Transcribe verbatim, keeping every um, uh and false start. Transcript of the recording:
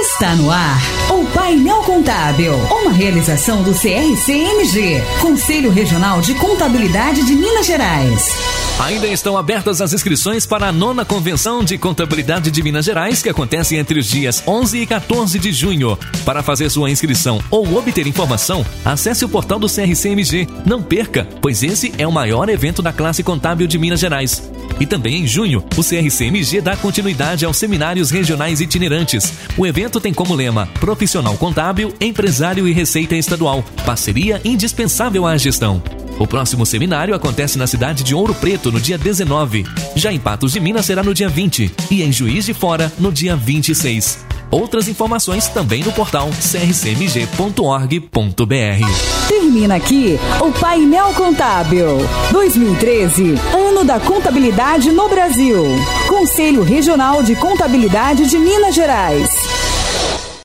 Está no ar o Painel Contábil, uma realização do C R C M G, Conselho Regional de Contabilidade de Minas Gerais. Ainda estão abertas as inscrições para a nona Convenção de Contabilidade de Minas Gerais, que acontece entre os dias onze e quatorze de junho. Para fazer sua inscrição ou obter informação, acesse o portal do C R C M G. Não perca, pois esse é o maior evento da classe contábil de Minas Gerais. E também em junho, o C R C M G dá continuidade aos seminários regionais itinerantes. O evento tem como lema Profissional Contábil, Empresário e Receita Estadual. Parceria indispensável à gestão. O próximo seminário acontece na cidade de Ouro Preto no dia dezenove. Já em Patos de Minas será no dia vinte e em Juiz de Fora no dia vinte e seis. Outras informações também no portal c r c m g ponto org ponto b r. Termina aqui o Painel Contábil dois mil e treze, Ano da Contabilidade no Brasil. Conselho Regional de Contabilidade de Minas Gerais.